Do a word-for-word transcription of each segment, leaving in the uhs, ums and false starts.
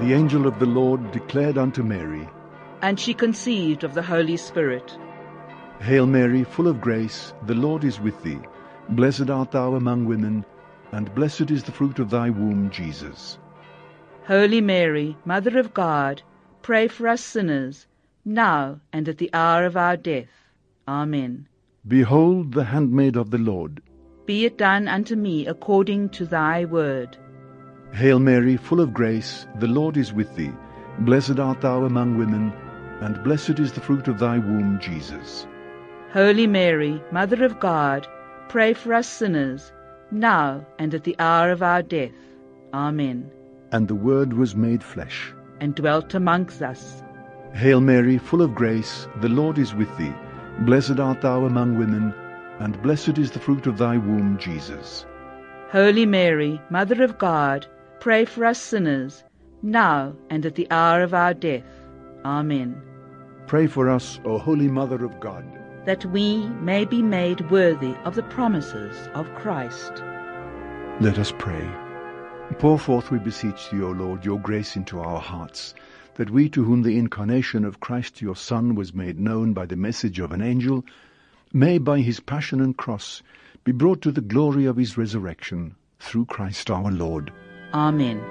the angel of the Lord declared unto Mary, and she conceived of the Holy Spirit. Hail Mary, full of grace, the Lord is with thee. Blessed art thou among women, and blessed is the fruit of thy womb, Jesus. Holy Mary, Mother of God, pray for us sinners, now and at the hour of our death. Amen. Behold the handmaid of the Lord. Be it done unto me according to thy word. Hail Mary, full of grace, the Lord is with thee. Blessed art thou among women, and blessed is the fruit of thy womb, Jesus. Holy Mary, Mother of God, pray for us sinners, now and at the hour of our death. Amen. And the Word was made flesh, and dwelt amongst us. Hail Mary, full of grace, the Lord is with thee. Blessed art thou among women, and blessed is the fruit of thy womb, Jesus. Holy Mary, Mother of God, pray for us sinners, now and at the hour of our death. Amen. Pray for us, O Holy Mother of God, that we may be made worthy of the promises of Christ. Let us pray. Pour forth, we beseech thee, O Lord, your grace into our hearts, that we, to whom the incarnation of Christ your Son was made known by the message of an angel, may by his passion and cross be brought to the glory of his resurrection, through Christ our Lord. Amen.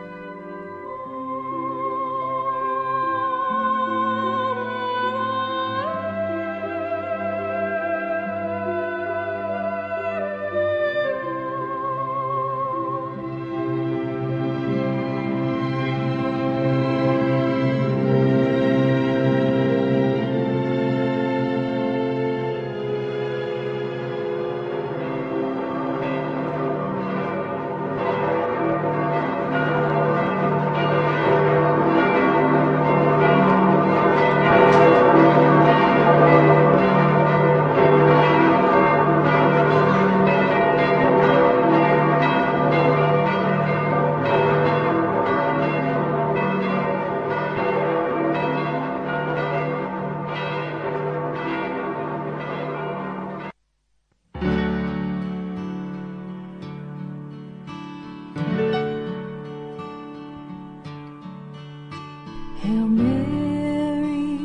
Hail Mary,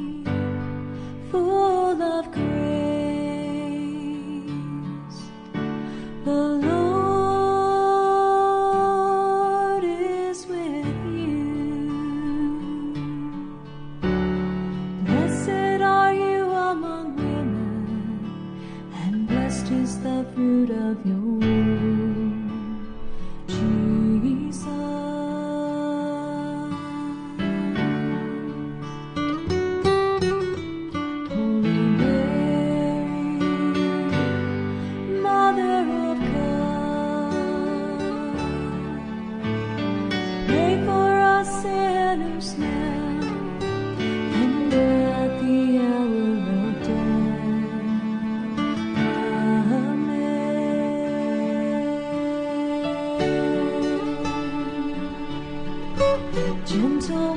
full of grace, the Lord is with you. Blessed are you among women, and blessed is the fruit of your womb, Jesus. Gentle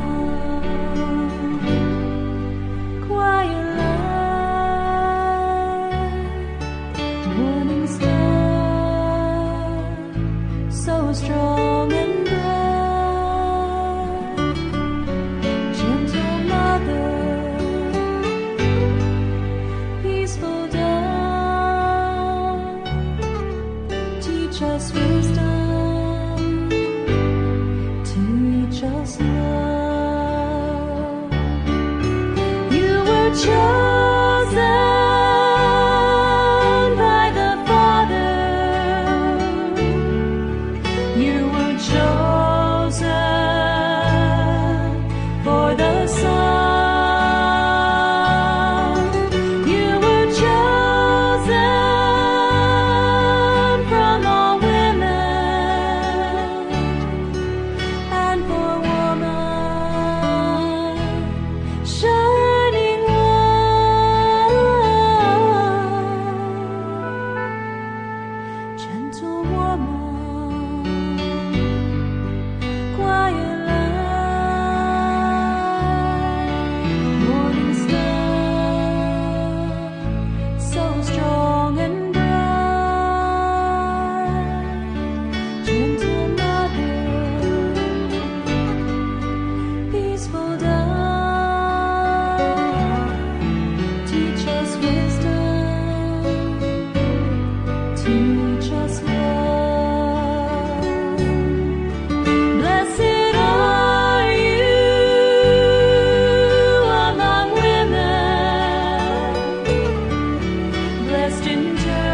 woman, quiet light, morning star, so strong and bright. Gentle mother, peaceful dawn, teach us wisdom. Just love. You were chosen by the Father. You were chosen for the Son. You were chosen from all women. blessed in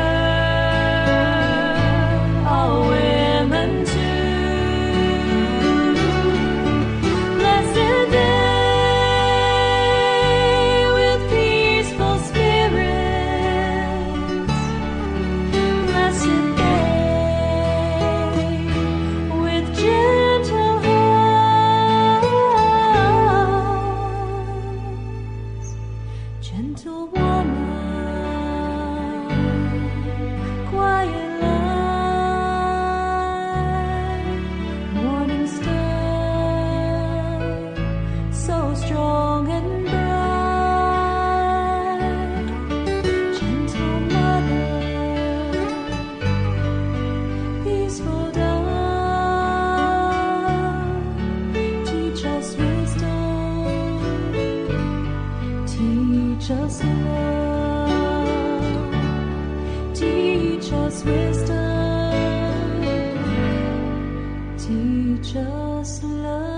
turn, all women too. Blessed they with peaceful spirits, blessed they with gentle hearts. Gentle woman, quiet light, morning star, so strong and bright. Gentle mother, peaceful dove, teach us wisdom, teach us love, teach us wisdom, teach us love.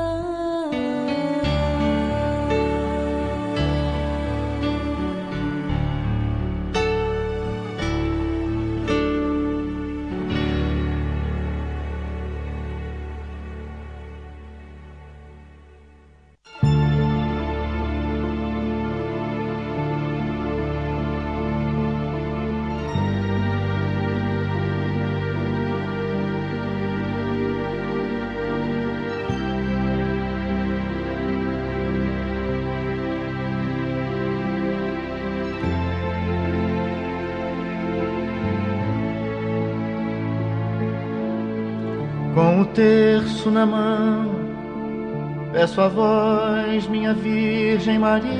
Com o terço na mão, peço a vós, minha Virgem Maria,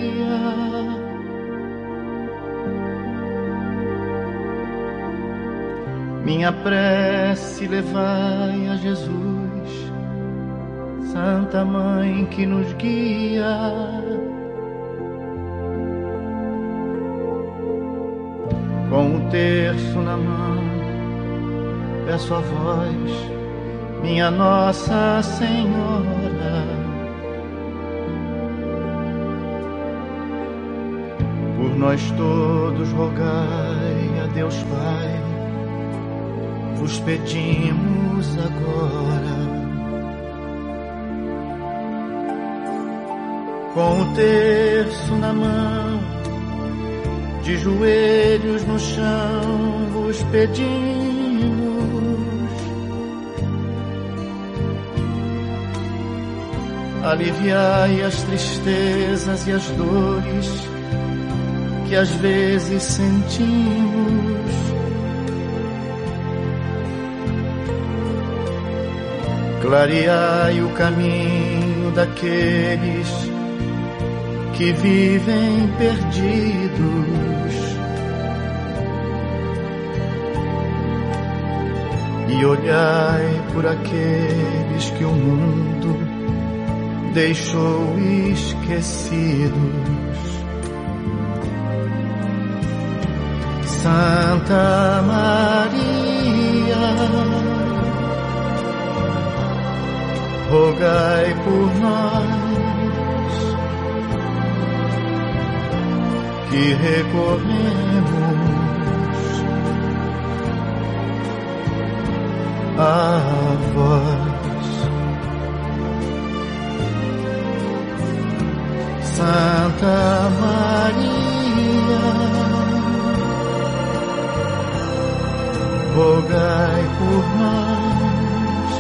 minha prece levai a Jesus, Santa Mãe que nos guia. Com o terço na mão, peço a vós, minha Nossa Senhora, por nós todos rogai a Deus Pai, vos pedimos agora. Com o terço na mão, de joelhos no chão, vos pedimos. Aliviai as tristezas e as dores que às vezes sentimos. Clareai o caminho daqueles que vivem perdidos. E olhai por aqueles que o mundo deixou esquecidos. Santa Maria, rogai por nós que recorremos a vós. Santa Maria, rogai por nós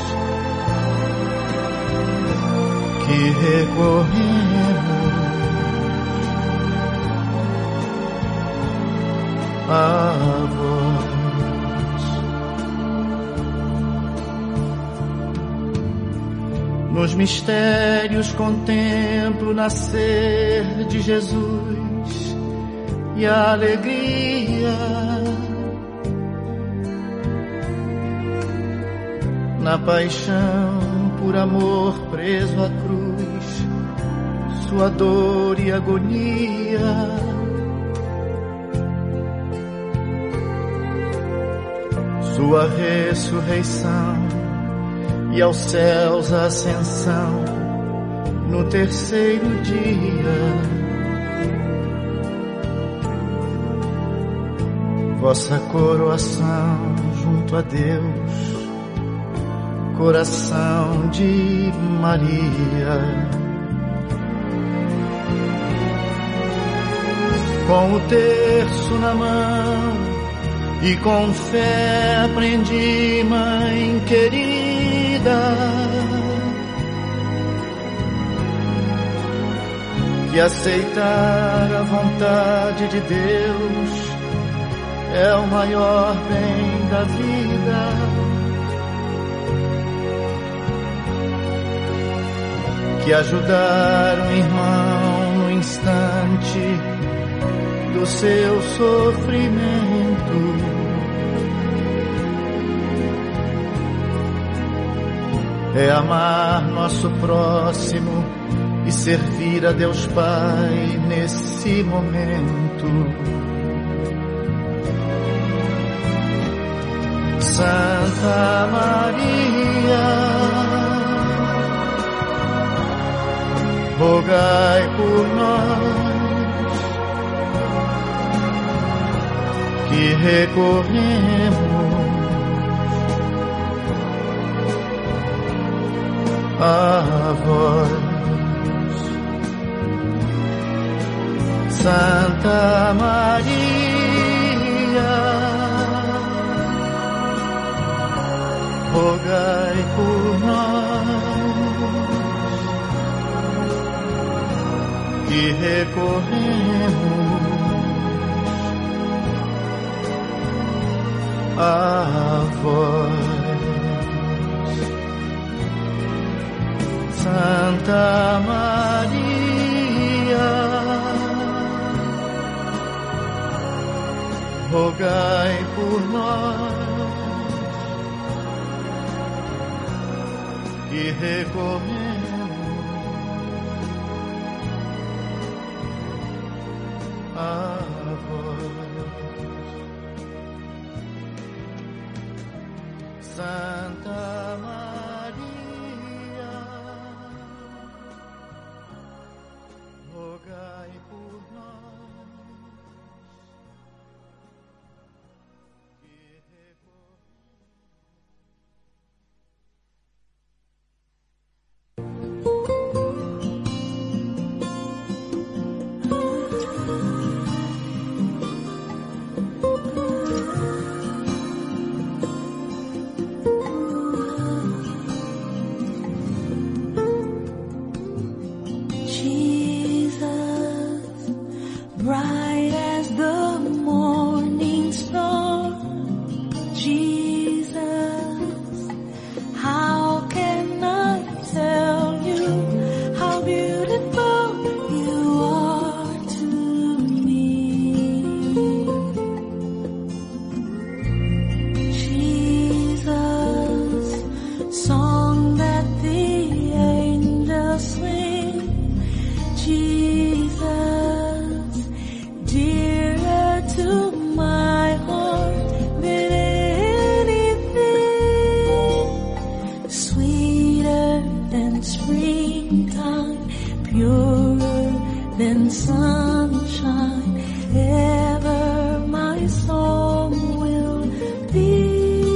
que recorremos a vós. Nos mistérios contemplo o nascer de Jesus e a alegria. Na paixão, por amor preso à cruz, sua dor e agonia. Sua ressurreição e aos céus a ascensão no terceiro dia. vossa coroação junto a Deus, coração de Maria. Com o terço na mão e com fé aprendi, mãe querida, que aceitar a vontade de Deus é o maior bem da vida. Que ajudar um irmão no instante do seu sofrimento é amar nosso próximo e servir a Deus Pai nesse momento. Santa Maria, rogai por nós que recorremos a vós. Santa Maria, rogai por nós que recorremos a vós. Santa Maria, rogai por nós que recorremos a vós. Santa Maria, rogai por nós que bright as the morning star, Jesus, how can I tell you how beautiful you are to me? Jesus, song that the angels sing, Jesus, dearer to my heart than anything, sweeter than springtime, purer than sunshine, ever my song will be.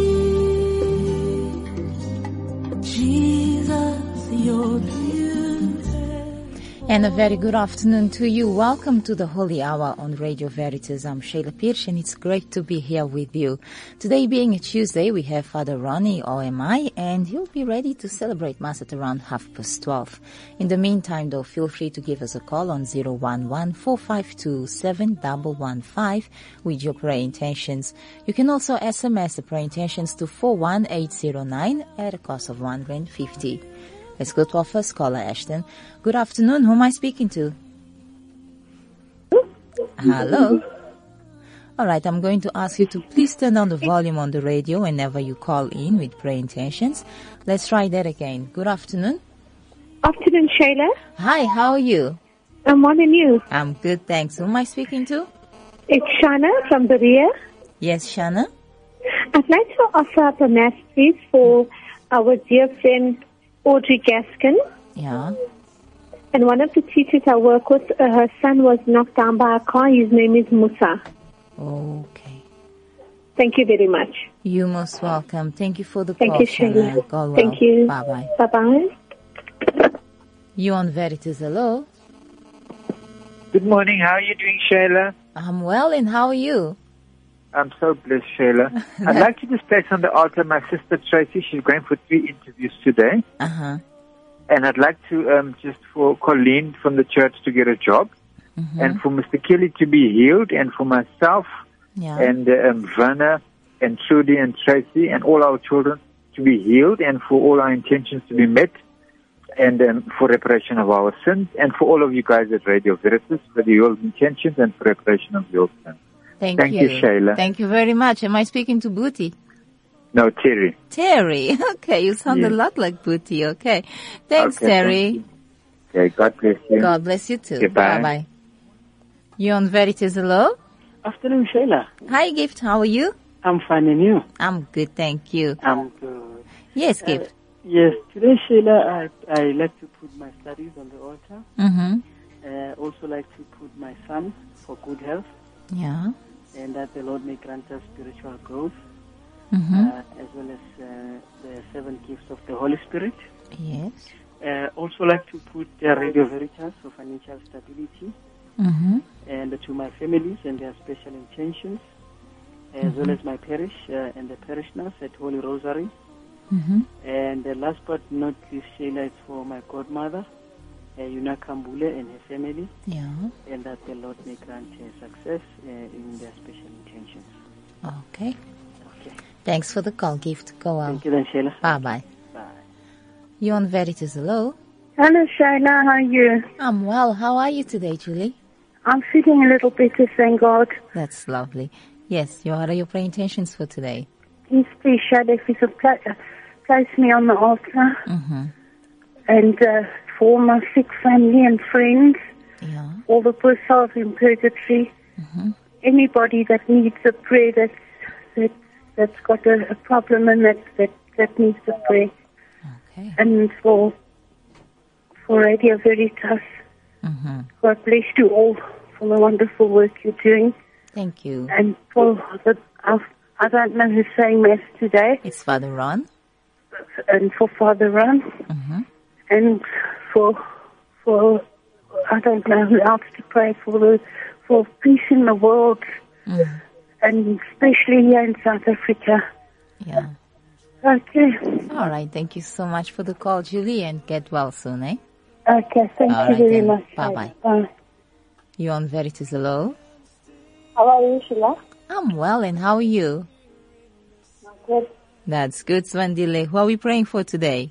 Jesus, you're beautiful. And a very good afternoon to you. Welcome to the Holy Hour on Radio Veritas. I'm Sheila Pirsch, and it's great to be here with you. Today being a Tuesday, we have Father Ronnie O M I, and he'll be ready to celebrate Mass at around half past twelve. In the meantime, though, feel free to give us a call on zero one one, four five two, seven one one five with your prayer intentions. You can also S M S the prayer intentions to four one eight zero nine at a cost of one rand fifty. Let's go to our first caller, Ashton. Good afternoon. Who am I speaking to? Hello. All right, I'm going to ask you to please turn down the volume on the radio whenever you call in with prayer intentions. Let's try that again. Good afternoon. Afternoon, Shayla. Hi, how are you? I'm on the news. I'm good, thanks. Who am I speaking to? It's Shana from Berea. Yes, Shana. I'd like to offer up a mass, please, for our dear friend Audrey Gaskin. Yeah. And one of the teachers I work with, uh, her son was knocked down by a car. His name is Musa. Okay. Thank you very much. You're most welcome. Thank you for the Thank call, you, Sheila. God well. Thank you. Bye-bye. Bye-bye. You on Veritas, hello? Good morning. How are you doing, Shayla? I'm well, and how are you? I'm so blessed, Shayla. I'd like to just place on the altar my sister Tracy. She's going for three interviews today. Uh-huh. And I'd like to um, just for Colleen from the church to get a job. Mm-hmm. And for Mister Kelly to be healed. And for myself yeah. and uh, um, Verna and Trudy and Tracy and all our children to be healed. And for all our intentions to be met. And um, for reparation of our sins. And for all of you guys at Radio Veritas for your intentions and for reparation of your sins. Thank, Thank you. you, Shayla. Thank you very much. Am I speaking to Booty? No, Terry. Terry. Okay, you sound yes. a lot like Booty. Okay. Thanks, okay, Terry. Thank you. Okay, God bless you. God bless you too. Goodbye. Bye-bye. You on Veritas, hello? Afternoon, Shayla. Hi, Gift. How are you? I'm fine, and you? I'm good, thank you. I'm good. Yes, Gift. Uh, yes, today, Shayla, I, I like to put my studies on the altar. Mm-hmm. Uh, also like to put my son for good health. Yeah. And that the Lord may grant us spiritual growth, mm-hmm. uh, as well as uh, the seven gifts of the Holy Spirit. Yes. Uh, also like to put uh, Radio Veritas for financial stability, mm-hmm. and to my families and their special intentions, as mm-hmm. well as my parish uh, and the parishioners at Holy Rosary. Mm-hmm. And uh, last but not least, Shayla, it's for my godmother, Uh, Yuna Kambule and her family, yeah, and that the Lord may grant her success uh, in their special intentions. Okay. Okay. Thanks for the call, Gift. Go on. Thank you, then, Shayla. Bye-bye. Bye. You on Veritas, hello? Hello, Shayla. How are you? I'm well. How are you today, Julie? I'm feeling a little better, thank God. That's lovely. Yes, what are your prayer intentions for today? Please, please, Shayla, if you could pla- place me on the altar. Mm-hmm. And uh, for all my sick family and friends, yeah. all the poor souls in purgatory, mm-hmm. anybody that needs a prayer that's, that, that's got a, a problem and that, that, that needs a prayer. Okay. And for for Radio Veritas, mm-hmm. God bless you all for the wonderful work you're doing. Thank you. And for the, uh, I don't know who's saying Mass today. It's Father Ron. And for Father Ron. Mm-hmm. And for, for, I don't know who else to pray for, the, for peace in the world, mm. and especially here in South Africa. Yeah. Okay. All right. Thank you so much for the call, Julie, and get well soon, eh? Okay. Thank All you right, very then. much. Bye-bye. Bye. You on Veritas, hello? How are you, Sheila? I'm well, and how are you? I'm good. That's good, Swandile. Who are we praying for today?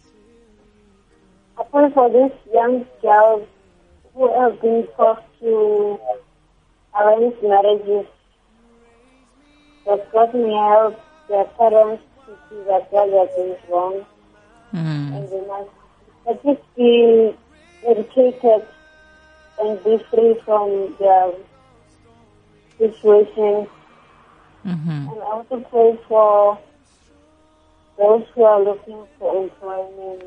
I pray for these young girls who have been forced to arrange marriages, that God may help their parents to see that what they are doing is wrong. Mm. And they must at least be educated and be free from their situation. Mm-hmm. And I also pray for those who are looking for employment.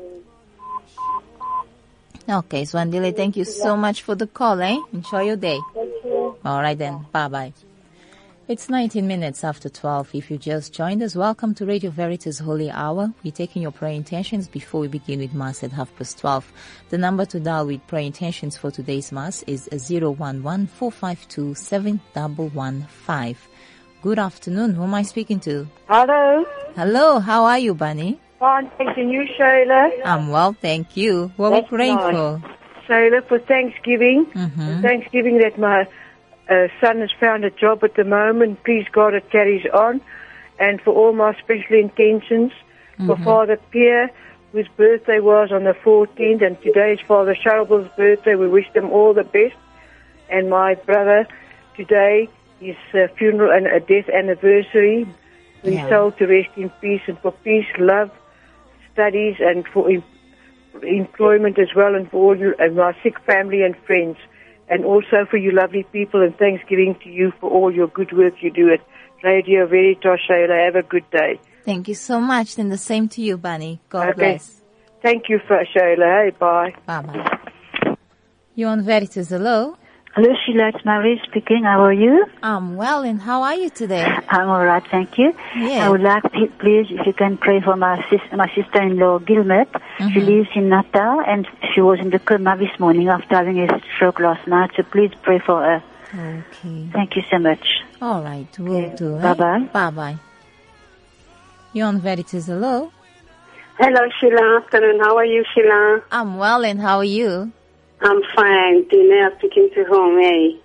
Okay, Swandile, thank you so much for the call, eh? Enjoy your day. Thank you. All right then. Bye-bye. It's nineteen minutes after twelve. If you just joined us, welcome to Radio Veritas Holy Hour. We're taking your prayer intentions before we begin with Mass at half past twelve. The number to dial with prayer intentions for today's Mass is zero one one, four five two, seven one one five. Good afternoon. Who am I speaking to? Hello. Hello. How are you, Bunny? Fine, thank you, Shayla. I'm well, thank you. What are we praying nice. for? Shayla, for Thanksgiving. Mm-hmm. Thanksgiving that my uh, son has found a job at the moment. Please, God, it carries on. And for all my special intentions, mm-hmm. for Father Pierre, whose birthday was on the fourteenth, and today is Father Sharable's birthday. We wish them all the best. And my brother, today, his uh, funeral and a death anniversary. We Yeah. soul to rest in peace, and for peace, love, studies, and for em- employment as well, and for all you, and my sick family and friends, and also for you lovely people, and Thanksgiving to you for all your good work you do at Radio Veritas. Shayla, have a good day. Thank you so much, and the same to you, Bunny. God Okay. bless. Thank you for Shayla. Hey, bye. Bye-bye. You on Veritas, hello? Hello, Sheila. It's Marie speaking. How are you? I'm well, and how are you today? I'm all right, thank you. Yes. I would like, please, if you can pray for my sis- my sister-in-law, Gilmet. Mm-hmm. She lives in Natal, and she was in the coma this morning after having a stroke last night. So please pray for her. Okay. Thank you so much. All right, we'll okay. do. Bye-bye. Eh? Bye-bye. You're on Veritas. Hello. Hello, Sheila. Afternoon. How are you, Sheila? I'm well, and how are you? I'm fine. Tina speaking to home, eh?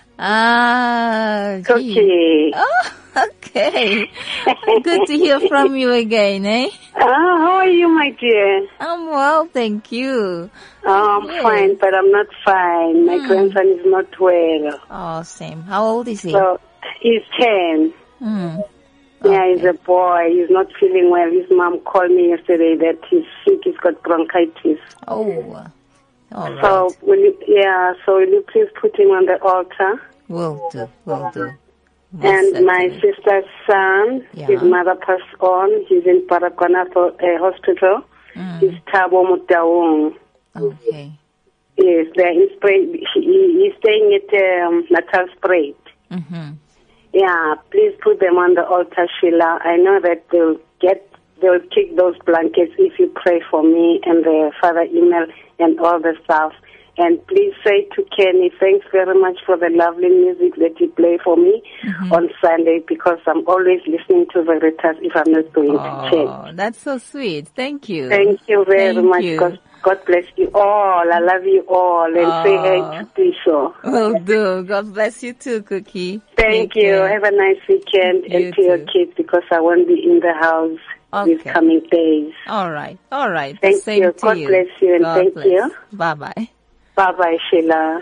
Ah, Cookie. Oh, okay. Good to hear from you again, eh? Ah, how are you, my dear? I'm well, thank you. Oh, I'm yes. fine, but I'm not fine. My mm. grandson is not well. Oh, same. How old is he? So, he's ten. Mm. Yeah, okay. he's a boy. He's not feeling well. His mom called me yesterday that he's sick. He's got bronchitis. Oh, all right. So, will you, yeah, so will you please put him on the altar? Will do, will do. Most and certainly. My sister's son, yeah. his mother passed on. He's in Paraguana uh, hospital. Mm. He's Tabo Mutaung. Okay. Yes, they're in Spray. He, he's staying at um, Natal Spray. Mm-hmm. Yeah, please put them on the altar, Sheila. I know that they'll get, they'll kick those blankets if you pray for me and the father email and all the stuff. And please say to Kenny, thanks very much for the lovely music that you play for me mm-hmm. on Sunday, because I'm always listening to Veritas if I'm not going oh, to church. Oh, that's so sweet. Thank you. Thank you very Thank much. You. God, God bless you all. I love you all. And oh, say hey to Tisho. Will do. God bless you too, Cookie. Thank Take you. Care. Have a nice weekend. You and to your kids, because I won't be in the house okay. these coming days. All right. All right. Thank Same you. To God you. bless you and God thank bless. you. Bye-bye. Bye-bye, Sheila.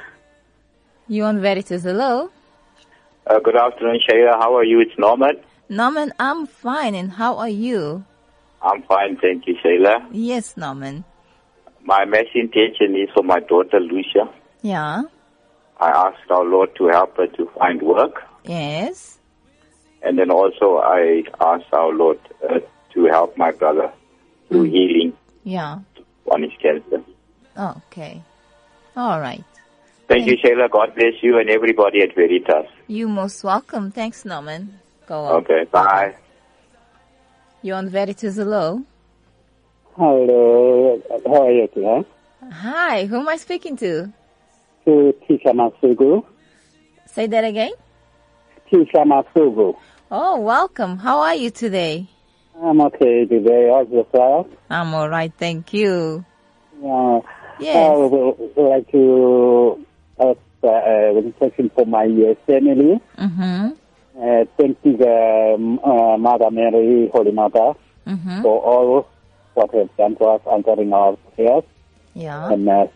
You on Veritas, hello? Uh, good afternoon, Sheila. How are you? It's Norman. Norman, I'm fine. And how are you? I'm fine, thank you, Sheila. Yes, Norman. My main intention is for my daughter, Lucia. Yeah. I asked our Lord to help her to find work. Yes. And then also I asked our Lord uh, to help my brother through mm. healing. Yeah. On his cancer. Okay. All right. Thank, Thank you, Sheila. God bless you and everybody at Veritas. You most welcome. Thanks, Norman. Go on. Okay, bye. You're on Veritas, hello? Hello. How are you today? Hi. Who am I speaking to? To Tisha Masugu. Say that again? Tisha Masugu. Oh, welcome. How are you today? I'm okay today. How's yourself? I'm all right. Thank you. Uh, yes. I would like to ask uh, a question for my uh, family. Mm-hmm. Uh, thank you, um, uh, Mother Mary, Holy Mother, mm-hmm. for all what has done to us, answering our prayers. Yeah. And uh,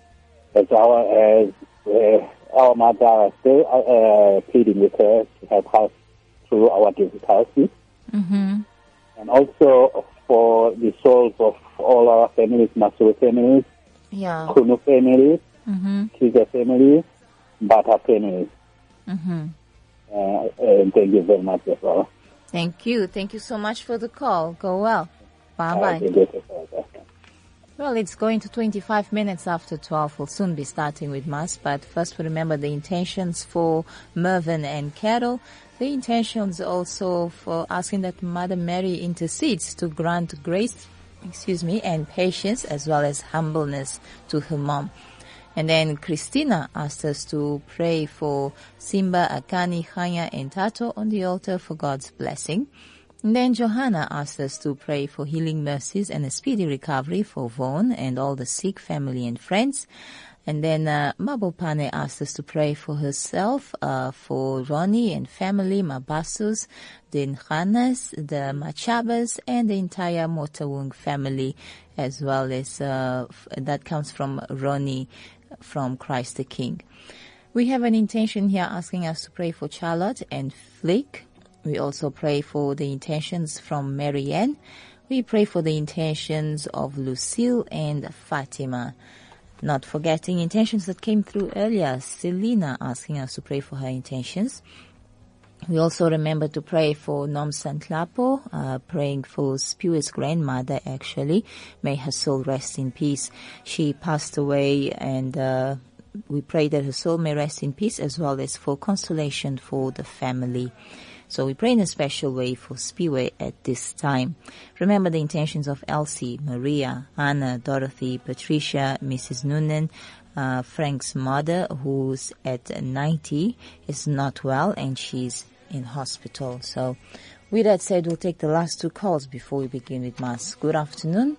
as our uh, uh, our mother is still uh, uh, pleading with her to help us through our difficulties. Mm-hmm. And also for the souls of all our families, Masuru families, yeah. Kunu families, mm-hmm. Kiza families, Bata families. Mm-hmm. Uh, and thank you very much as well. Thank you. Thank you so much for the call. Go well. Bye-bye. Uh, well, it's going to twenty-five minutes after twelve. We'll soon be starting with Mass, but first we remember the intentions for Mervyn and Carol. The intentions also for asking that Mother Mary intercedes to grant grace, excuse me, and patience as well as humbleness to her mom. And then Christina asked us to pray for Simba, Akani, Hanya, and Tato on the altar for God's blessing. And then Johanna asked us to pray for healing mercies and a speedy recovery for Vaughan and all the sick family and friends. And then uh, Mabopane asked us to pray for herself, uh, for Ronnie and family, Mabasus, the Nhanas, the Machabas, and the entire Motawung family, as well as uh, f- that comes from Ronnie from Christ the King. We have an intention here asking us to pray for Charlotte and Flick. We also pray for the intentions from Marianne. We pray for the intentions of Lucille and Fatima. Not forgetting intentions that came through earlier. Selena asking us to pray for her intentions. We also remember to pray for Nom Santlapo, uh, praying for Spewer's grandmother, actually. May her soul rest in peace. She passed away and uh, we pray that her soul may rest in peace, as well as for consolation for the family. So we pray in a special way for Spiwe at this time. Remember the intentions of Elsie, Maria, Anna, Dorothy, Patricia, Missus Noonan, uh, Frank's mother, who's at ninety, is not well and she's in hospital. So with that said, we'll take the last two calls before we begin with Mass. Good afternoon.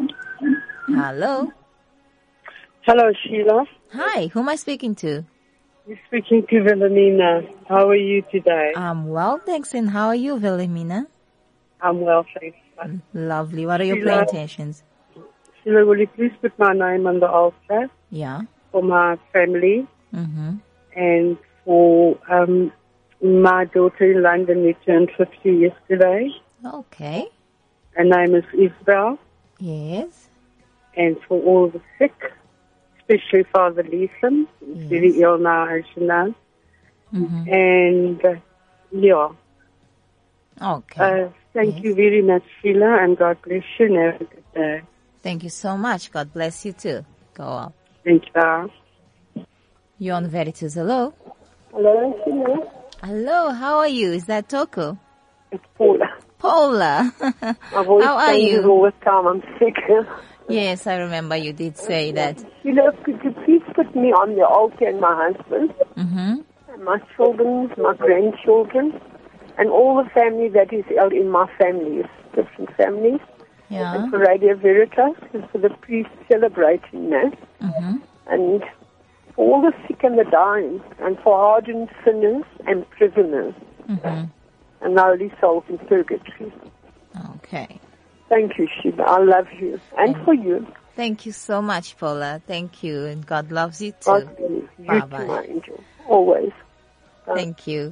Hello. Hello, Sheila. Hi, who am I speaking to? You're speaking to Wilhelmina. How are you today? I'm well, thanks. And how are you, Wilhelmina? I'm well, thanks. Lovely. What are your Sheila, prayer intentions? Sheila, will you please put my name on the altar? Yeah. For my family Mm-hmm. and for um, my daughter in London, who turned fifty yesterday. Okay. Her name is Isabel. Yes. And for all the sick, especially Father Leeson, who's Yes. very ill now, as you know. Mm-hmm. And, uh, yeah. Okay. Uh, thank Yes. you very much, Sheila, and God bless you. And have a good day. Thank you so much. God bless you too. Go up. Thank you. You're on Veritas. Hello. Hello, Sheila. Hello. How are you? Is that Toko? It's Paula. Paula. My voice How are changes you? all the time. I'm sick. Yes, I remember you did say that. Sheila, could you please put me on the altar and my husband, Mm-hmm. and my children, my grandchildren, and all the family that is held in my families, different families, Yeah. and for Radio Veritas, and for the priest celebrating Mass, Mm-hmm. and for all the sick and the dying, and for hardened sinners and prisoners, Mm-hmm. and holy souls in purgatory. Okay. Thank you, Sheila. I love you. And for you. Thank you so much, Paula. Thank you. And God loves you too. God bless you. You Bye-bye. too, my angel. Always. Thank you.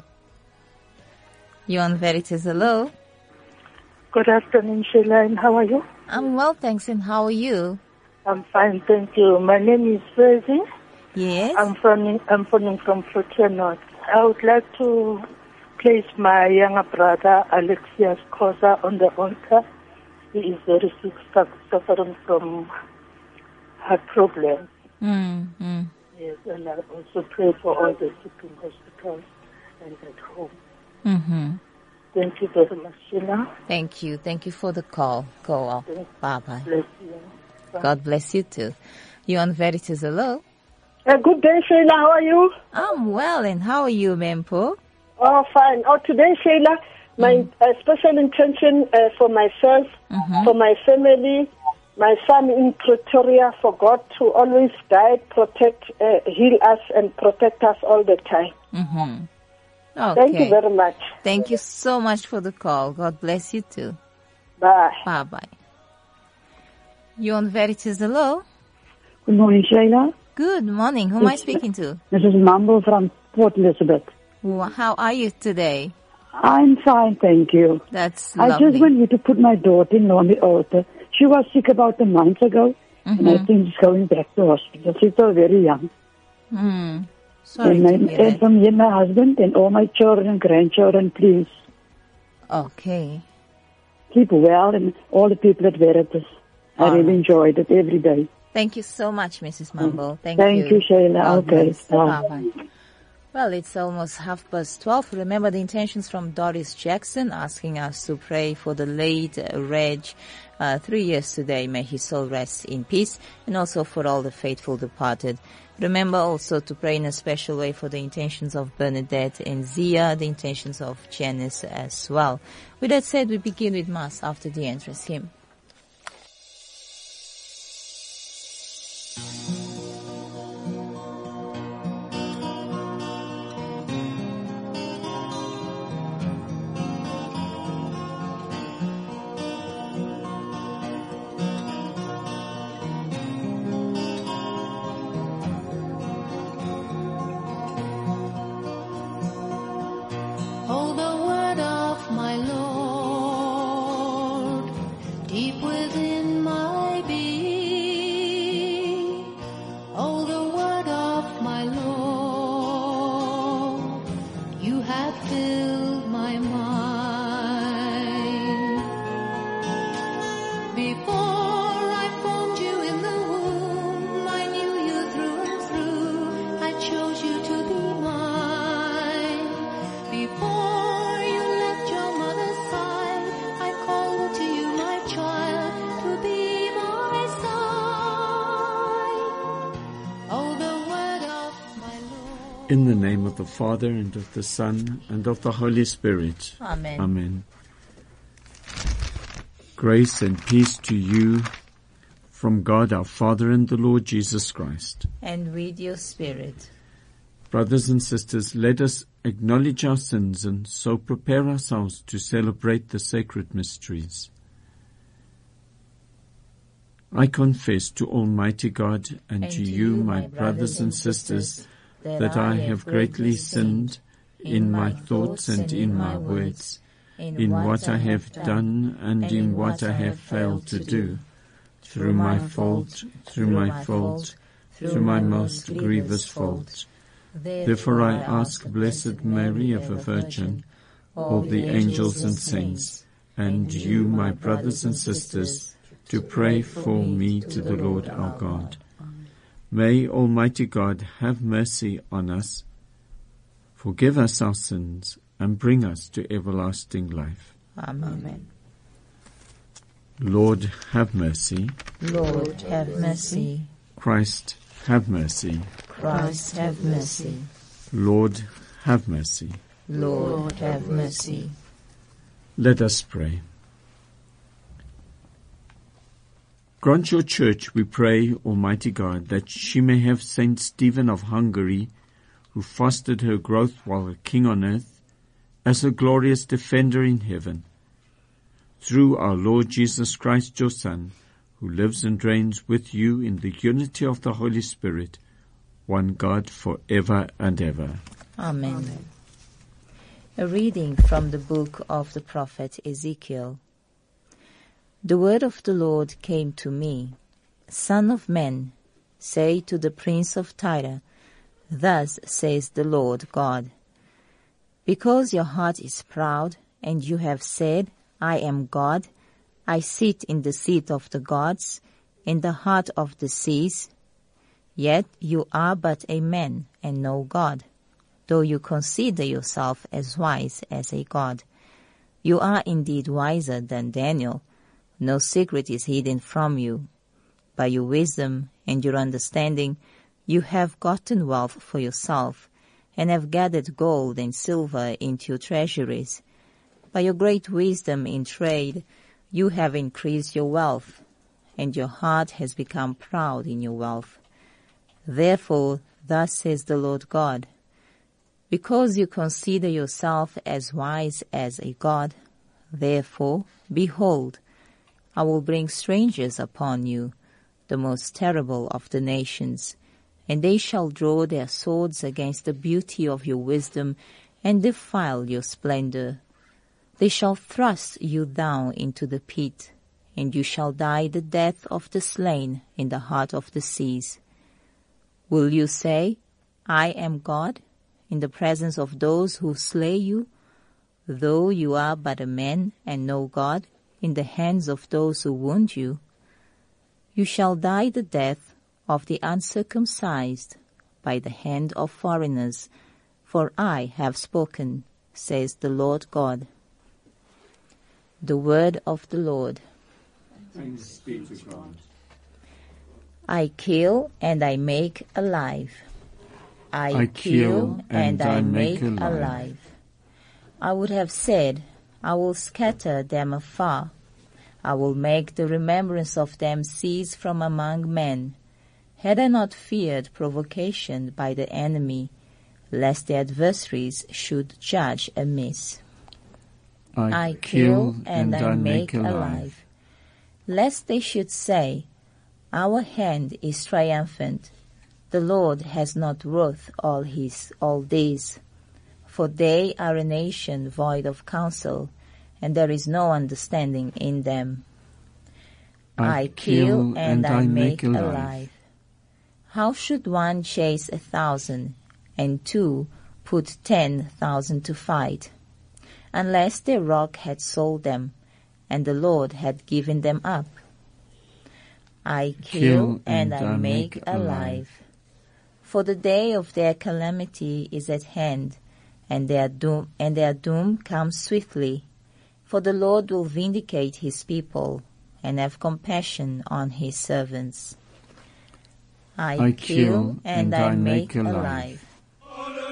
You're on Veritas. Hello. Good afternoon, Sheila, and how are you? I'm well, thanks. And how are you? I'm fine, thank you. My name is Rosie. Yes. I'm phoning, I'm phoning from Protea North. I would like to place my younger brother, Alexius Kosa, on the altar. He is very sick, suffering from heart problems. Mm-hmm. Yes, and I also pray for all the sick in hospitals and at home. Mm-hmm. Thank you very much, Sheila. Thank you. Thank you for the call. Go off. Bye-bye. Bless you. Bye. God bless you too. You're on Veritas. Hello. Uh, good day, Sheila. How are you? I'm well. And how are you, Mempo? Oh, fine. Oh, today, Sheila, my Mm. uh, special intention uh, for myself, Mm-hmm. for my family, my son in Pretoria, for God to always guide, protect, uh, heal us, and protect us all the time. Mm-hmm. Okay. Thank you very much. Thank you so much for the call. God bless you too. Bye. Bye-bye. You're on Veritas. Hello. Good morning, Sheila. Good morning. Who am I speaking to? Missus Mumble from Port Elizabeth. Wh- How are you today? I'm fine, thank you. That's I lovely. just wanted to put my daughter-in-law on the altar. She was sick about a month ago, and I Mhm. think she's going back to hospital. She's still very young. Mm. Sorry and, my, to hear and that. from me and my husband and all my children and grandchildren, please Okay. keep well, and all the people at Veritas. I All really right. enjoyed it every day. Thank you so much, Missus Mumble. Thank, Thank you. you, Sheila. God Okay, bless. bye. Bye-bye. Well, it's almost half past twelve. Remember the intentions from Doris Jackson asking us to pray for the late uh, Reg, uh, three years today. May his soul rest in peace, and also for all the faithful departed. Remember also to pray in a special way for the intentions of Bernadette and Zia, the intentions of Janice as well. With that said, we begin with Mass after the entrance hymn. Oh, the word of my Lord, In the name of the Father, and of the Son, and of the Holy Spirit. Amen. Amen. Grace and peace to you from God our Father and the Lord Jesus Christ. And with your spirit. Brothers and sisters, let us acknowledge our sins and so prepare ourselves to celebrate the sacred mysteries. I confess to Almighty God and, and to you, my brothers and sisters, that, that I have greatly sinned in my thoughts and in my words, in what I have done and in what I have failed to do, through my fault, through my fault, through my most grievous fault. Therefore I ask Blessed Mary, ever Virgin, all the angels and saints, and you, my brothers and sisters, to pray for me to the Lord our God. May Almighty God have mercy on us, forgive us our sins, and bring us to everlasting life. Amen. Lord, have mercy. Lord, have mercy. Christ, have mercy. Christ, have mercy. Lord, have mercy. Lord, have mercy. Let us pray. Grant your church, we pray, Almighty God, that she may have Saint Stephen of Hungary, who fostered her growth while a king on earth, as a glorious defender in heaven. Through our Lord Jesus Christ, your Son, who lives and reigns with you in the unity of the Holy Spirit, one God for ever and ever. Amen. Amen. A reading from the book of the prophet Ezekiel. The word of the Lord came to me. Son of man, say to the prince of Tyre, thus says the Lord God, because your heart is proud, and you have said, I am God, I sit in the seat of the gods, in the heart of the seas, yet you are but a man and no God, though you consider yourself as wise as a god. You are indeed wiser than Daniel. No secret is hidden from you. By your wisdom and your understanding, you have gotten wealth for yourself, and have gathered gold and silver into your treasuries. By your great wisdom in trade, you have increased your wealth, and your heart has become proud in your wealth. Therefore, thus says the Lord God, because you consider yourself as wise as a god, therefore, behold, I will bring strangers upon you, the most terrible of the nations, and they shall draw their swords against the beauty of your wisdom and defile your splendor. They shall thrust you down into the pit, and you shall die the death of the slain in the heart of the seas. Will you say, I am God, in the presence of those who slay you, though you are but a man and no God, in the hands of those who wound you? You shall die the death of the uncircumcised by the hand of foreigners, for I have spoken, says the Lord God. The word of the Lord. Thanks be to God. I kill and I make alive. I, I kill and, and I, I make alive. alive. I would have said, I will scatter them afar. I will make the remembrance of them cease from among men. Had I not feared provocation by the enemy, lest the adversaries should judge amiss. I, I kill and, and I, I make alive. alive. Lest they should say, our hand is triumphant. The Lord has not wrought all his all these. For they are a nation void of counsel, and there is no understanding in them. I, I kill and, and I make alive. alive. How should one chase a thousand, and two put ten thousand to fight, unless their rock had sold them, and the Lord had given them up? I kill, kill and, and I make alive. alive. For the day of their calamity is at hand, and their doom and their doom comes swiftly. For the Lord will vindicate his people, and have compassion on his servants. I, I kill and, and I, I make alive. alive.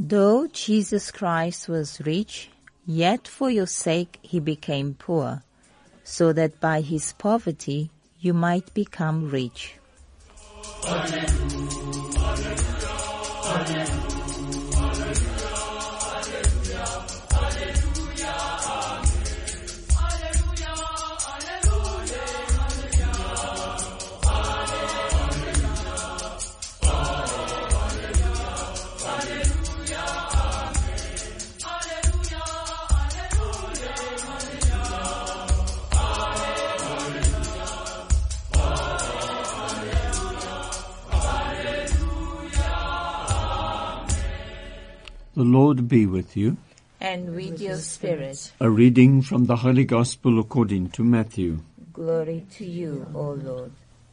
Though Jesus Christ was rich, yet for your sake he became poor, so that by his poverty you might become rich. The Lord be with you. And with your spirit. A reading from the Holy Gospel according to Matthew. Glory to you, O Lord.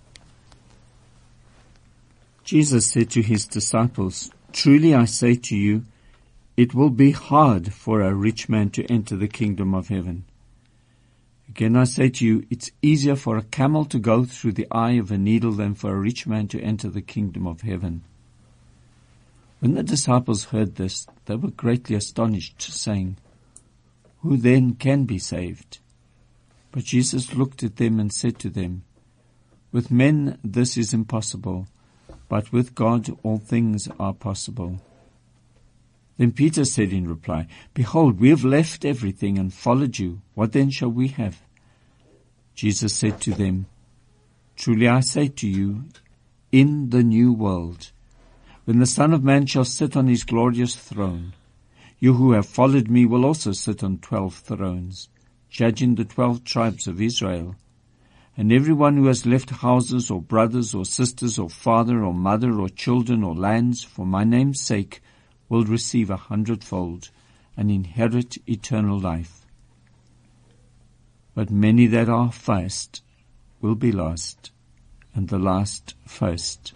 Jesus said to his disciples, "Truly I say to you, it will be hard for a rich man to enter the kingdom of heaven. Again I say to you, it's easier for a camel to go through the eye of a needle than for a rich man to enter the kingdom of heaven." When the disciples heard this, they were greatly astonished, saying, "Who then can be saved?" But Jesus looked at them and said to them, "With men this is impossible, but with God all things are possible." Then Peter said in reply, "Behold, we have left everything and followed you. What then shall we have?" Jesus said to them, "Truly I say to you, in the new world, when the Son of Man shall sit on his glorious throne, you who have followed me will also sit on twelve thrones, judging the twelve tribes of Israel. And everyone who has left houses or brothers or sisters or father or mother or children or lands for my name's sake will receive a hundredfold and inherit eternal life. But many that are first will be last, and the last first."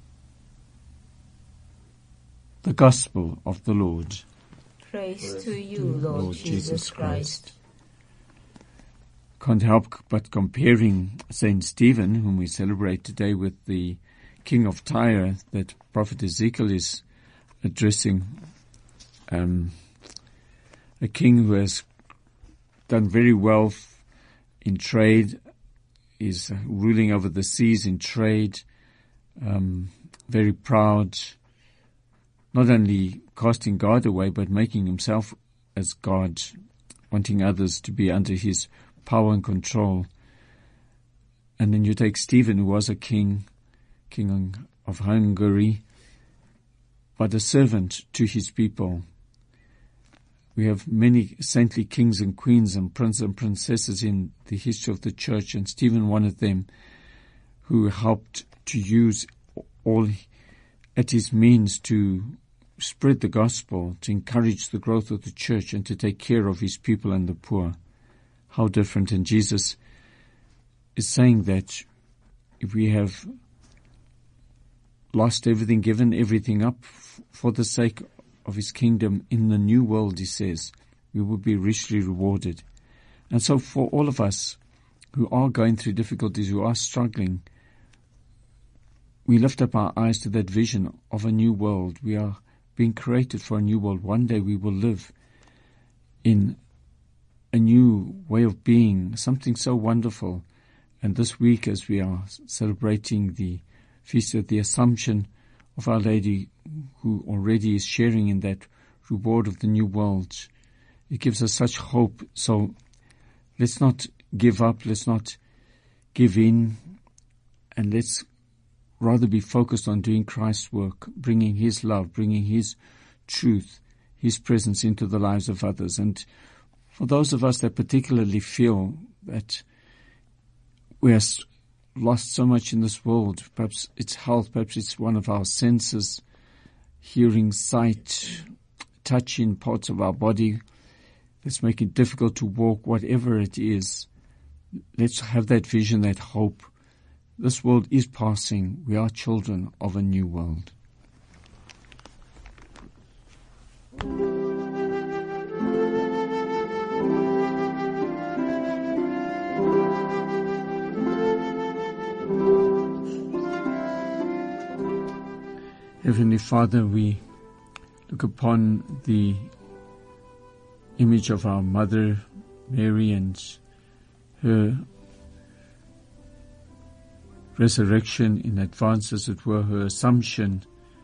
The Gospel of the Lord. Praise to you, Lord, Lord Jesus Christ. Can't help but comparing Saint Stephen, whom we celebrate today, with the king of Tyre that Prophet Ezekiel is addressing. Um, a king who has done very well in trade, is ruling over the seas in trade, um, very proud, not only casting God away, but making himself as God, wanting others to be under his power and control. And then you take Stephen, who was a king, king of Hungary, but a servant to his people. We have many saintly kings and queens and princes and princesses in the history of the church, and Stephen, one of them, who helped to use all at his means to spread the gospel, to encourage the growth of the church, and to take care of his people and the poor. How different. And Jesus is saying that if we have lost everything, given everything up for the sake of his kingdom in the new world, he says, we will be richly rewarded. And so for all of us who are going through difficulties, who are struggling, we lift up our eyes to that vision of a new world. We are being created for a new world. One day we will live in a new way of being, something so wonderful. And this week, as we are celebrating the Feast of the Assumption of Our Lady, who already is sharing in that reward of the new world, it gives us such hope. So let's not give up, let's not give in, and let's rather be focused on doing Christ's work, bringing his love, bringing his truth, his presence into the lives of others. And for those of us that particularly feel that we are lost so much in this world, perhaps it's health, perhaps it's one of our senses, hearing, sight, touch in parts of our body that's making it difficult to walk, whatever it is, let's have that vision, that hope. This world is passing. We are children of a new world. Heavenly Father, we look upon the image of our Mother Mary and her resurrection in advance, as it were, her assumption,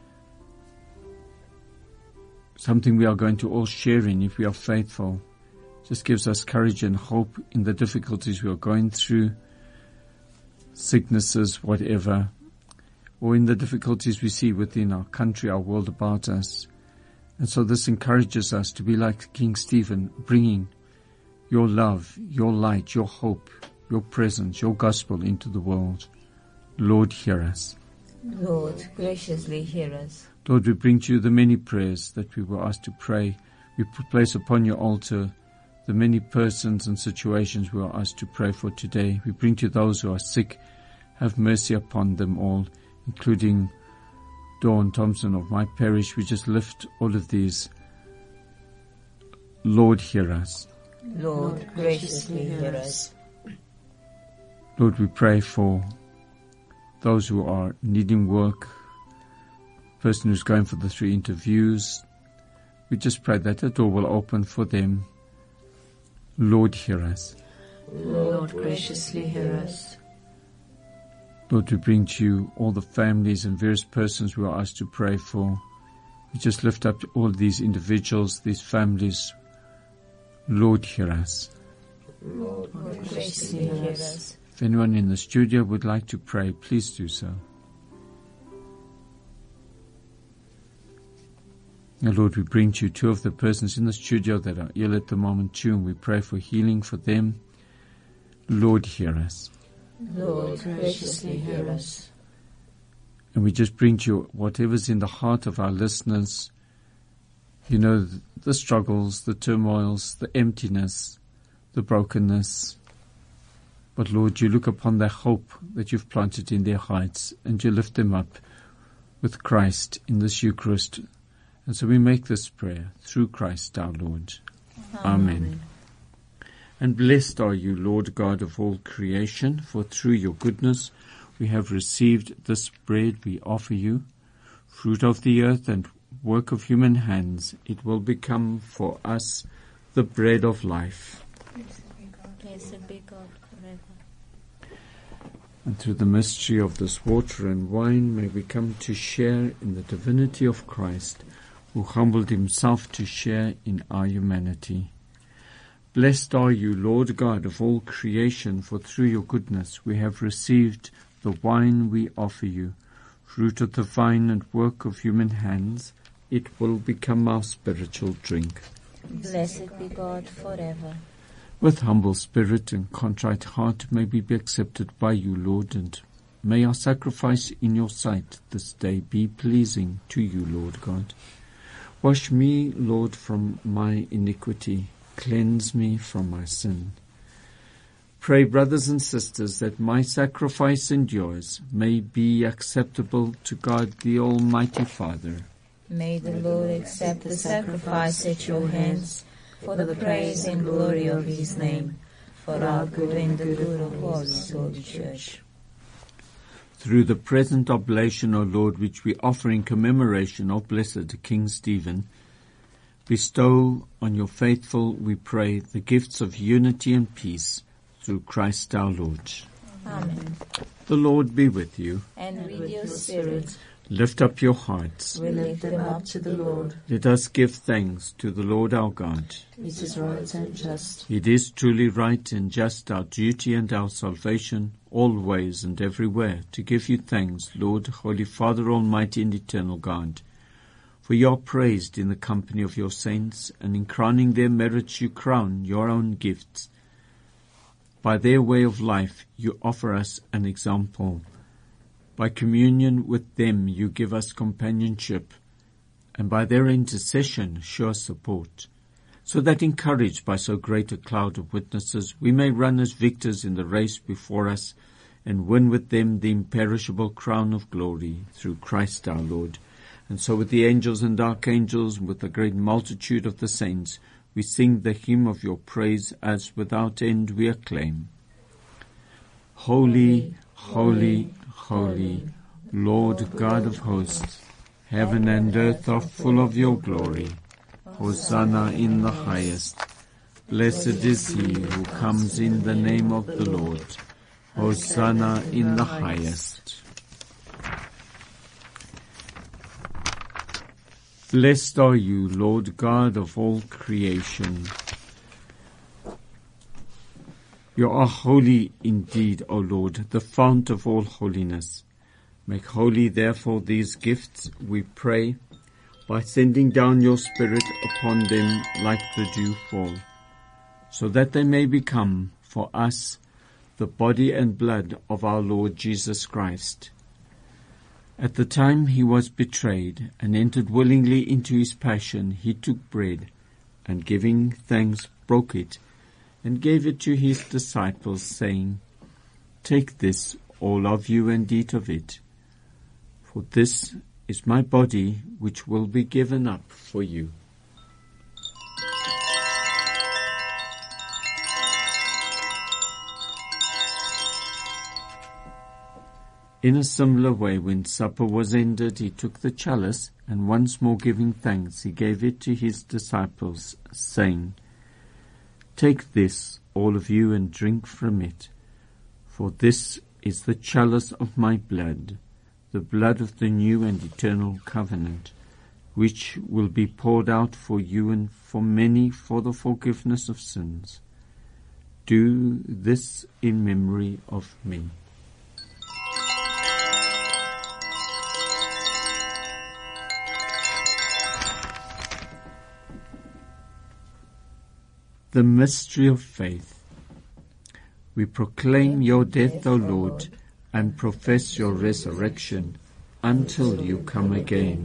something we are going to all share in if we are faithful. Just gives us courage and hope in the difficulties we are going through, sicknesses, whatever, or in the difficulties we see within our country, our world about us. And so this encourages us to be like King Stephen, bringing your love, your light, your hope, your presence, your gospel into the world. Lord, hear us. Lord, graciously hear us. Lord, we bring to you the many prayers that we were asked to pray. We place upon your altar the many persons and situations we are asked to pray for today. We bring to you those who are sick. Have mercy upon them all, including Dawn Thompson of my parish. We just lift all of these. Lord, hear us. Lord, graciously hear us. Lord, we pray for those who are needing work, person who's going for the three interviews. We just pray that the door will open for them. Lord, hear us. Lord, graciously hear us. Lord, we bring to you all the families and various persons we are asked to pray for. We just lift up all these individuals, these families. Lord, hear us. Lord, graciously hear us. If anyone in the studio would like to pray, please do so. Now, Lord, we bring to you two of the persons in the studio that are ill at the moment too, and we pray for healing for them. Lord, hear us. Lord, graciously hear us. And we just bring to you whatever's in the heart of our listeners. You know, the struggles, the turmoils, the emptiness, the brokenness. But Lord, you look upon the hope that you've planted in their hearts, and you lift them up with Christ in this Eucharist. And so we make this prayer through Christ our Lord. Amen. Amen. And blessed are you, Lord God of all creation, for through your goodness we have received this bread we offer you, fruit of the earth and work of human hands. It will become for us the bread of life. Blessed be God forever. And through the mystery of this water and wine may we come to share in the divinity of Christ, who humbled himself to share in our humanity. Blessed are you, Lord God of all creation, for through your goodness we have received the wine we offer you, fruit of the vine and work of human hands. It will become our spiritual drink. Blessed be God forever. With humble spirit and contrite heart may we be accepted by you, Lord, and may our sacrifice in your sight this day be pleasing to you, Lord God. Wash me, Lord, from my iniquity. Cleanse me from my sin. Pray, brothers and sisters, that my sacrifice and yours may be acceptable to God the Almighty Father. May the Lord accept the sacrifice at your hands for the praise and glory of his name, for our good and the good of all his holy church. Through the present oblation, O Lord, which we offer in commemoration of blessed King Stephen, bestow on your faithful, we pray, the gifts of unity and peace through Christ our Lord. Amen. The Lord be with you. And with your spirit. Lift up your hearts. We lift them up to the Lord. Let us give thanks to the Lord our God. It is right and just. It is truly right and just, our duty and our salvation, always and everywhere, to give you thanks, Lord, Holy Father, Almighty and Eternal God. For you are praised in the company of your saints, and in crowning their merits you crown your own gifts. By their way of life you offer us an example. By communion with them you give us companionship, and by their intercession sure support, so that encouraged by so great a cloud of witnesses we may run as victors in the race before us, and win with them the imperishable crown of glory through Christ our Lord. And so with the angels and archangels, and with the great multitude of the saints, we sing the hymn of your praise as without end we acclaim. Holy, holy, holy, Lord God of hosts, Heaven and earth are full of your glory. Hosanna in the highest. Blessed is he who comes in the name of the Lord. Hosanna in the highest. Blessed are you, Lord God of all creation. You are holy indeed, O Lord, the fount of all holiness. Make holy, therefore, these gifts, we pray, by sending down your Spirit upon them like the dew fall, so that they may become for us the body and blood of our Lord Jesus Christ. At the time he was betrayed and entered willingly into his passion, he took bread, and giving thanks, broke it, and gave it to his disciples, saying, Take this, all of you, and eat of it. For this is my body, which will be given up for you. In a similar way, when supper was ended, he took the chalice, and once more giving thanks, he gave it to his disciples, saying, Take this, all of you, and drink from it, for this is the chalice of my blood, the blood of the new and eternal covenant, which will be poured out for you and for many for the forgiveness of sins. Do this in memory of me. The mystery of faith. We proclaim your death, O Lord, and profess your resurrection until you come again.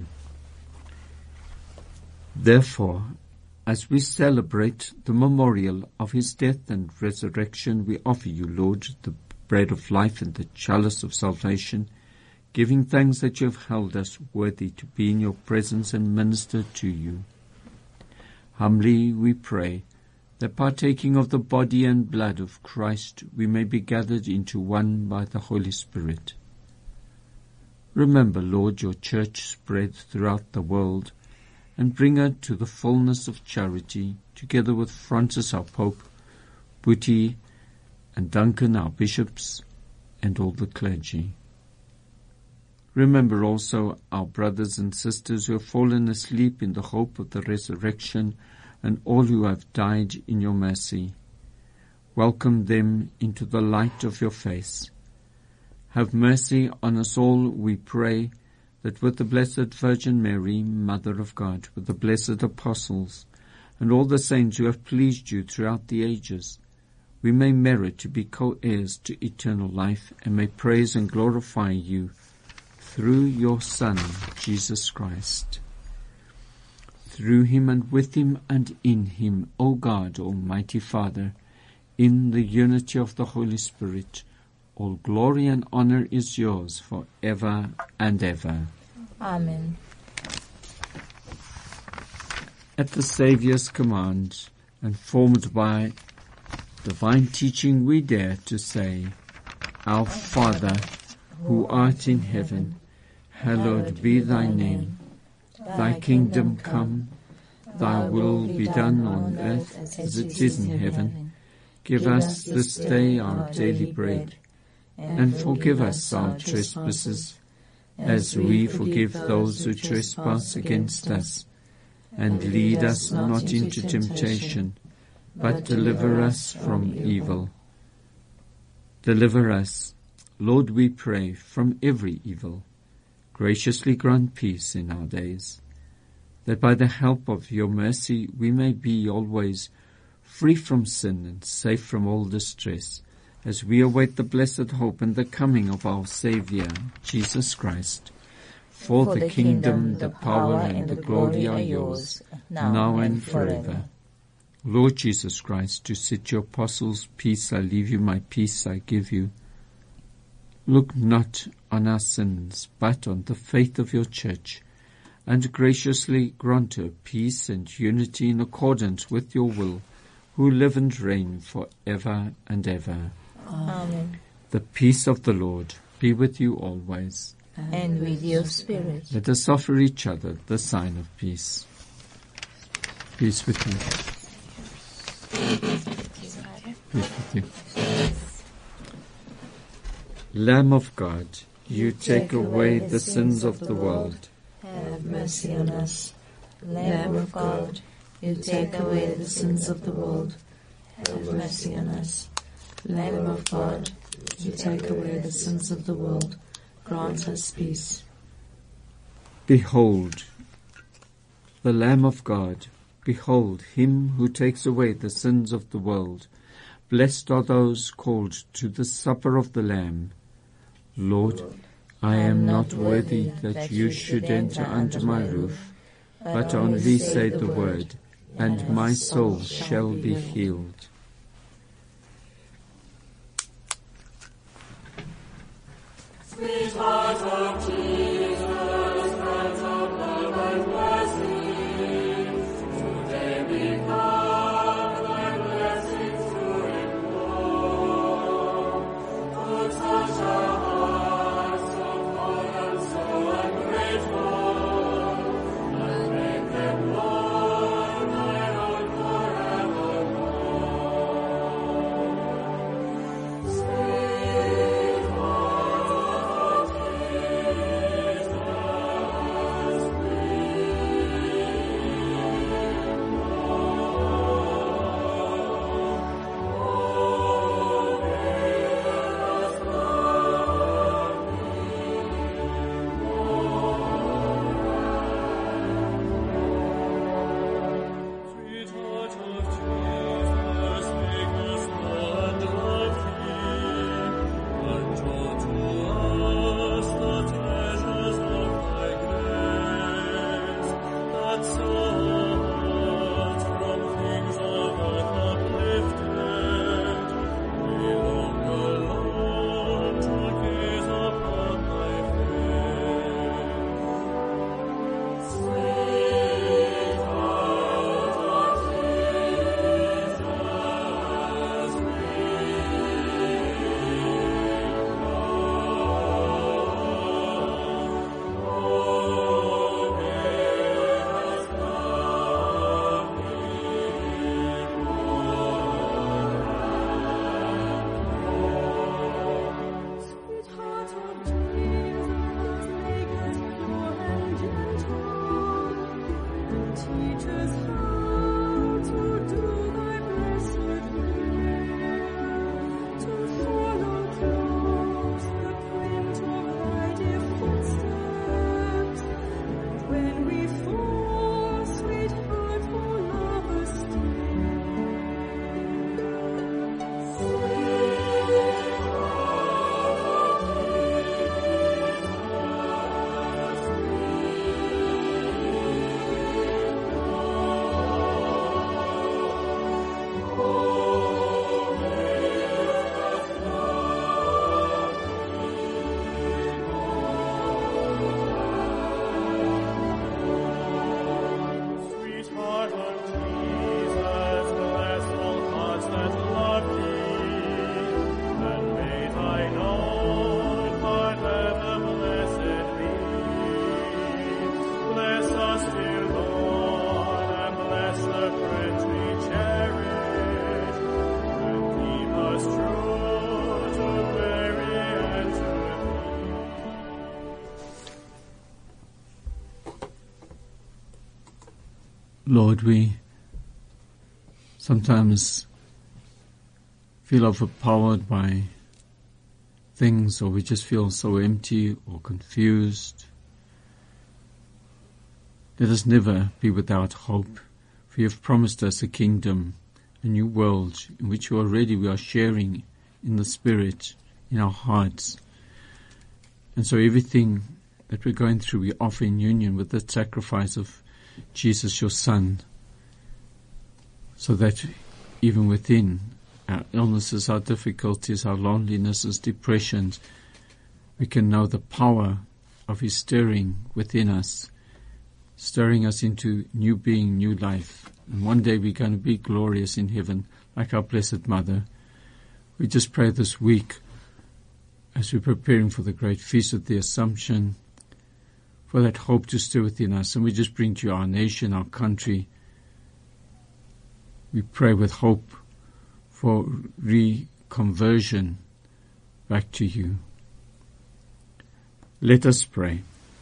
Therefore, as we celebrate the memorial of his death and resurrection, we offer you, Lord, the bread of life and the chalice of salvation, giving thanks that you have held us worthy to be in your presence and minister to you. Humbly we pray that partaking of the body and blood of Christ, we may be gathered into one by the Holy Spirit. Remember, Lord, your church spread throughout the world, and bring her to the fullness of charity, together with Francis our Pope, Buti and Duncan our bishops, and all the clergy. Remember also our brothers and sisters who have fallen asleep in the hope of the resurrection, and all who have died in your mercy. Welcome them into the light of your face. Have mercy on us all, we pray, that with the Blessed Virgin Mary, Mother of God, with the blessed apostles, and all the saints who have pleased you throughout the ages, we may merit to be co-heirs to eternal life, and may praise and glorify you through your Son, Jesus Christ. Through him and with him and in him, O God, Almighty Father, in the unity of the Holy Spirit, all glory and honor is yours for ever and ever. Amen. At the Saviour's command, and formed by divine teaching, we dare to say, Our Father, who art in heaven, hallowed be thy name. Thy kingdom come, thy will be done on earth as it is in heaven. Give us this day our daily bread, and forgive us our trespasses, as we forgive those who trespass against us. And lead us not into temptation, but deliver us from evil. Deliver us, Lord, we pray, from every evil. Graciously grant peace in our days, that by the help of your mercy we may be always free from sin and safe from all distress, as we await the blessed hope and the coming of our Saviour, Jesus Christ. For, For the, the kingdom, kingdom, the power, and the glory are yours, now, now and forever. forever. Lord Jesus Christ, to sit your apostles, peace I leave you, my peace I give you. Look not on our sins, but on the faith of your church, and graciously grant her peace and unity in accordance with your will, who live and reign for ever and ever. Amen. The peace of the Lord be with you always. and with your spirit. Let us offer each other the sign of peace. Peace with you. Peace with you. Lamb of God, you take away the sins of the world. Have mercy on us. Lamb of God, you take away the sins of the world. Have mercy on us. Lamb of God, you take away the sins of the world. Grant us peace. Behold, the Lamb of God. Behold, him who takes away the sins of the world. Blessed are those called to the supper of the Lamb. Lord, I am not worthy that you should enter under my roof, but only say the word, and my soul shall be healed. Sweetheart of Jesus, friends of love and mercy, today we come thy blessings to implore. To touch our hearts so cold and so ungrateful, and make them Lord thy own forevermore. Sweetheart of Lord, we sometimes feel overpowered by things, or we just feel so empty or confused. Let us never be without hope, for you have promised us a kingdom, a new world in which already we are sharing in the Spirit, in our hearts. And so everything that we're going through, we offer in union with the sacrifice of Jesus, your Son, so that even within our illnesses, our difficulties, our lonelinesses, depressions, we can know the power of His stirring within us, stirring us into new being, new life. And one day we're going to be glorious in heaven, like our Blessed Mother. We just pray this week as we're preparing for the great feast of the Assumption, for that hope to stir within us. And we just bring to you our nation, our country. We pray with hope for reconversion back to you. Let us pray.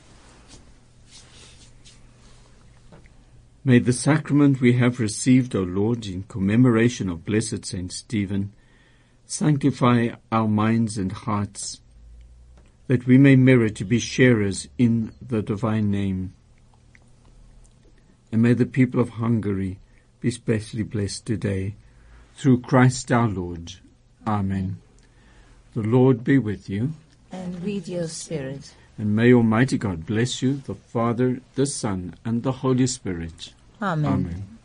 May the sacrament we have received, O Lord, in commemoration of Blessed Saint Stephen, sanctify our minds and hearts, that we may merit to be sharers in the divine name. And may the people of Hungary be specially blessed today, through Christ our Lord. Amen. The Lord be with you. And with your spirit. And may Almighty God bless you, the Father, the Son, and the Holy Spirit. Amen. Amen.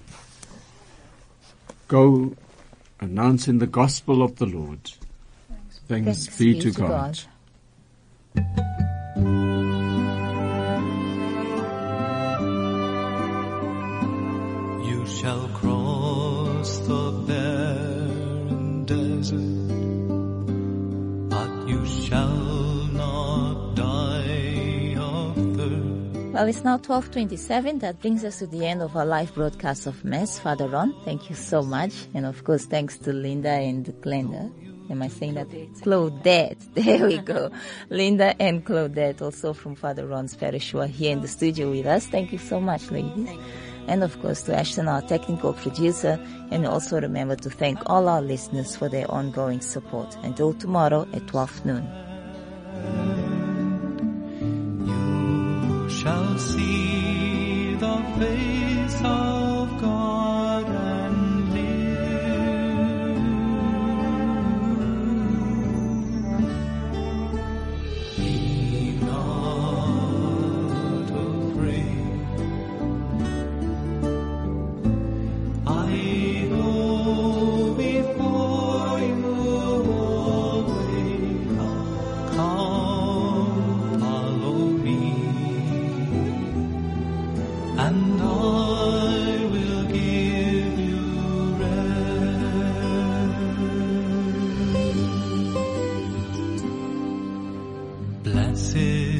Go announcing the gospel of the Lord. Thanks, Thanks be, be to, to God. God. You shall cross the barren desert, but you shall not die of thirst. Well, it's now twelve twenty-seven. That brings us to the end of our live broadcast of Mass. Father Ron, thank you so much. And of course, thanks to Linda and Glenda. Am I saying that? Claudette. There we go. Linda and Claudette, also from Father Ron's parish, who are here in the studio with us. Thank you so much, ladies. And of course to Ashton, our technical producer. And also remember to thank all our listeners for their ongoing support. Until tomorrow at twelve noon. You shall see the face of God and live. Be not afraid. I go before you always. Come, follow me, and I will give you rest. Blessed